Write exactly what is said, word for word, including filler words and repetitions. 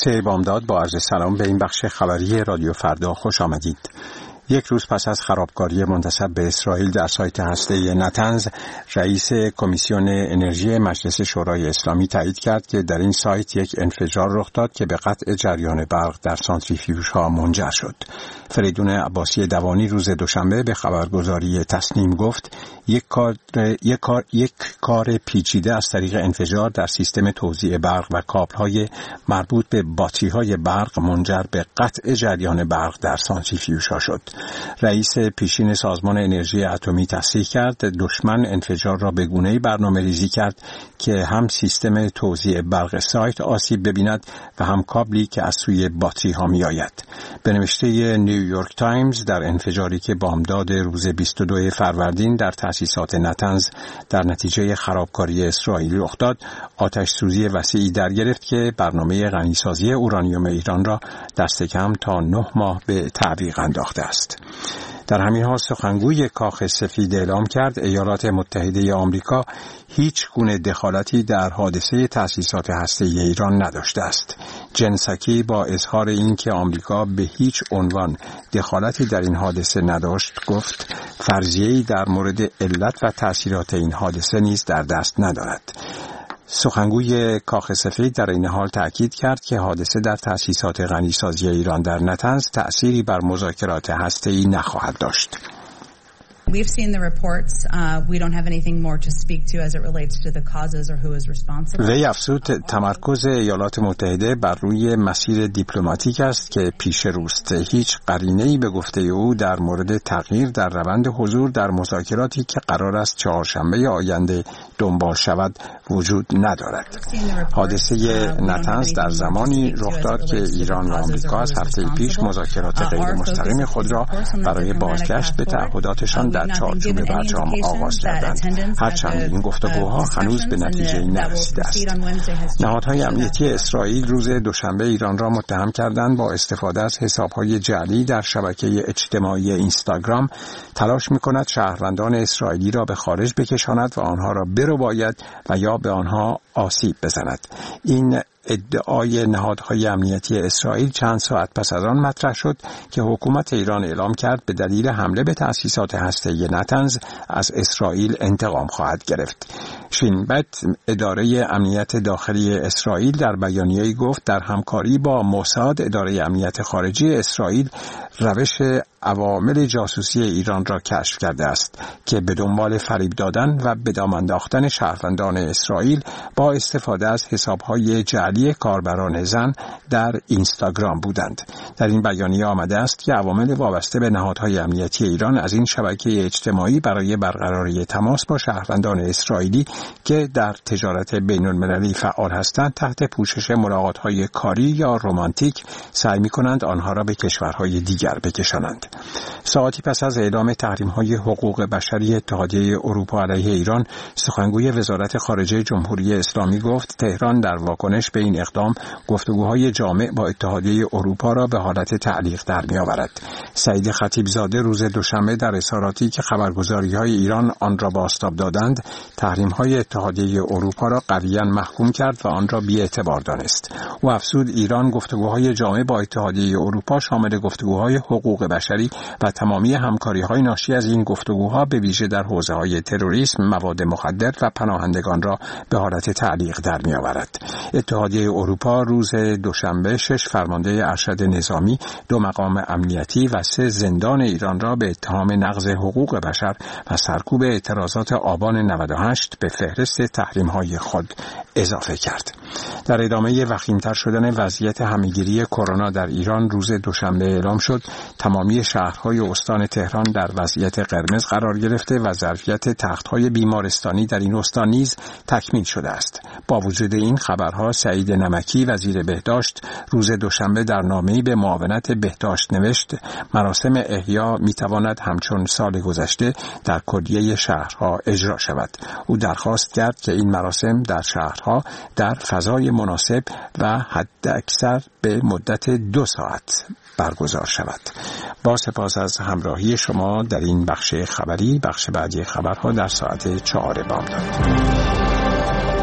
ساعت بامداد با عرض سلام به این بخش خبری رادیو فردا خوش آمدید. یک روز پس از خرابکاری منتسب به اسرائیل در سایت هسته نتنز، رئیس کمیسیون انرژی مجلس شورای اسلامی تایید کرد که در این سایت یک انفجار رخ داد که به قطع جریان برق در سانتریفیوژها منجر شد. فریدون عباسی دوانی روز دوشنبه به خبرگزاری تسنیم گفت یک کار یک کار یک کار پیچیده از طریق انفجار در سیستم توزیع برق و کابل‌های مربوط به باتری‌های برق منجر به قطع جریان برق در سانتریفیوژها شد. رئیس پیشین سازمان انرژی اتمی تصریح کرد دشمن انفجار را به گونه‌ای برنامه‌ریزی کرد که هم سیستم توزیع برق سایت آسیب ببیند و هم کابلی که از سوی باتری ها می آید. به نوشته نیویورک تایمز، در انفجاری که بامداد روز بیست و دو فروردین در تأسیسات نتنز در نتیجه خرابکاری اسرائیل رخ داد، آتش سوزی وسیعی در گرفت که برنامه غنیسازی اورانیوم ایران را دست کم تا نه ماه به تعویق انداخته است. در همین حال سخنگوی کاخ سفید اعلام کرد ایالات متحده آمریکا هیچ گونه دخالتی در حادثه تأسیسات هسته‌ای ایران نداشته است. جن ساکی با اظهار اینکه آمریکا به هیچ عنوان دخالتی در این حادثه نداشت گفت فرضیه‌ای در مورد علت و تأثیرات این حادثه نیز در دست ندارد. سخنگوی کاخ سفید در این حال تأکید کرد که حادثه در تأسیسات غنیسازی ایران در نتنز تأثیری بر مذاکرات هسته‌ای نخواهد داشت. We've seen the reports. Uh, we don't have anything more to speak to as it relates to the causes or who is responsible. وی افزود تمرکز ایالات متحده بر روی مسیر دیپلماتیک است که پیش روست. هیچ قرینه‌ای به گفته او در مورد تغییر در روند حضور در مذاکراتی که قرار است چهارشنبه آینده دنبال شود وجود ندارد. حادثه نتنز در زمانی رخ داد که ایران و آمریکا از هفته پیش مذاکرات غیر مستقیم خود را برای بازگشت به تعهداتشان در چارچوب برجام آغاز کردند. هرچند این گفتگوها هنوز به نتیجه نرسیده است. نهادهای امنیتی اسرائیل روز دوشنبه ایران را متهم کردند با استفاده از حسابهای جعلی در شبکه اجتماعی اینستاگرام تلاش می‌کند شهروندان اسرائیلی را به خارج بکشاند و آنها را برباید و یا به آنها آسیب بزند. این ادعای نهادهای امنیتی اسرائیل چند ساعت پس از آن مطرح شد که حکومت ایران اعلام کرد به دلیل حمله به تأسیسات هسته‌ای نتنز از اسرائیل انتقام خواهد گرفت. شین بت، اداره امنیت داخلی اسرائیل، در بیانیه‌ای گفت در همکاری با موساد، اداره امنیت خارجی اسرائیل، روش عوامل جاسوسی ایران را کشف کرده است که به دنبال فریب دادن و به دام انداختن شهروندان اسرائیل با استفاده از حسابهای جعلی کاربران زن در اینستاگرام بودند. در این بیانیه آمده است که عوامل وابسته به نهادهای امنیتی ایران از این شبکه اجتماعی برای برقراری تماس با شهروندان اسرائیلی که در تجارت بین‌المللی فعال هستند تحت پوشش ملاقات‌های کاری یا رمانتیک سعی می‌کنند آنها را به کشورهای دیگر بکشانند. ساعتی پس از اعلام تحریم‌های حقوق بشری اتحادیه اروپا علیه ایران، سخنگوی وزارت خارجه جمهوری اسلامی گفت تهران در واکنش به این اقدام گفتگوهای جامع با اتحادیه اروپا را به حالت تعلیق در می‌آورد. سعید خطیبزاده روز دوشنبه در اظهاراتی که خبرگزاری‌های ایران آن را بازتاب دادند، تحریم‌های اتحادیه اروپا را قویاً محکوم کرد و آن را بی‌اعتبار دانست. او افزود ایران گفتگوهای جامع با اتحادیه اروپا شامل گفتگوهای حقوق بشری و تمامی همکاری‌های ناشی از این گفتگوها به ویژه در حوزه‌های تروریسم، مواد مخدر و پناهندگان را به حالت تعلیق در می‌آورد. اتحادیه اروپا روز دوشنبه شش فرمانده ارشد نظامی، دو مقام امنیتی و سه زندان ایران را به اتهام نقض حقوق بشر و سرکوب اعتراضات آبان نود و هشت به فهرست تحریم‌های خود اضافه کرد. در ادامه وخیم‌تر شدن وضعیت همه‌گیری کرونا در ایران روز دوشنبه اعلام شد تمامی شهرهای استان تهران در وضعیت قرمز قرار گرفته و ظرفیت تخت‌های بیمارستانی در این استان نیز تکمیل شده است. با وجود این خبرها، سعید نمکی وزیر بهداشت روز دوشنبه در نامه‌ای به معاونت بهداشت نوشت مراسم احیا می‌تواند همچون سال گذشته در کلیه شهرها اجرا شود. او درخواست کرد که این مراسم در شهرها در فضای مناسب و حداکثر به مدت دو ساعت برگزار شود. با سپاس از همراهی شما در این بخش خبری. بخش بعدی خبرها در ساعت چهار بامداد.